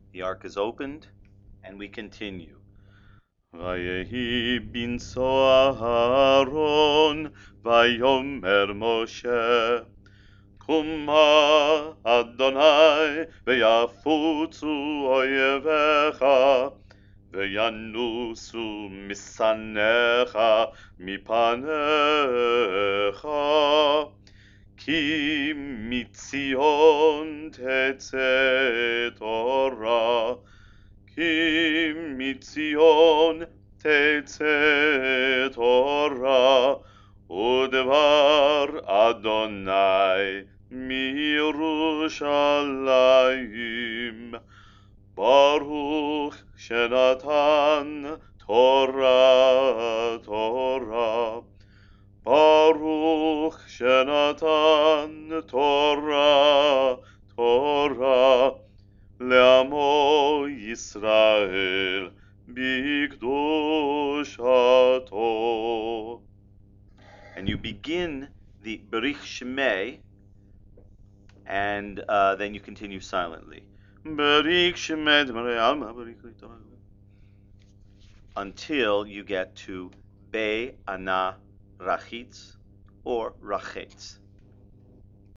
The ark is opened, and we continue. ויהי בנשוא אהרון, ויאמר משה, קומה אדוני, ויפוצו אויביך, וינוסו משנאיך מפניך, כי מציון תצא תורה, כי מציון תצא תורה, ודבר אדוני מירושלים. ברוך שנתן תורה תורה, ברוך שנתן תורה תורה, לעמו ישראל בקדושתו. And you begin the Berich Shemei, and then you continue silently. Berich Shemei until you get to Be Ana Rachitz or Rachetz.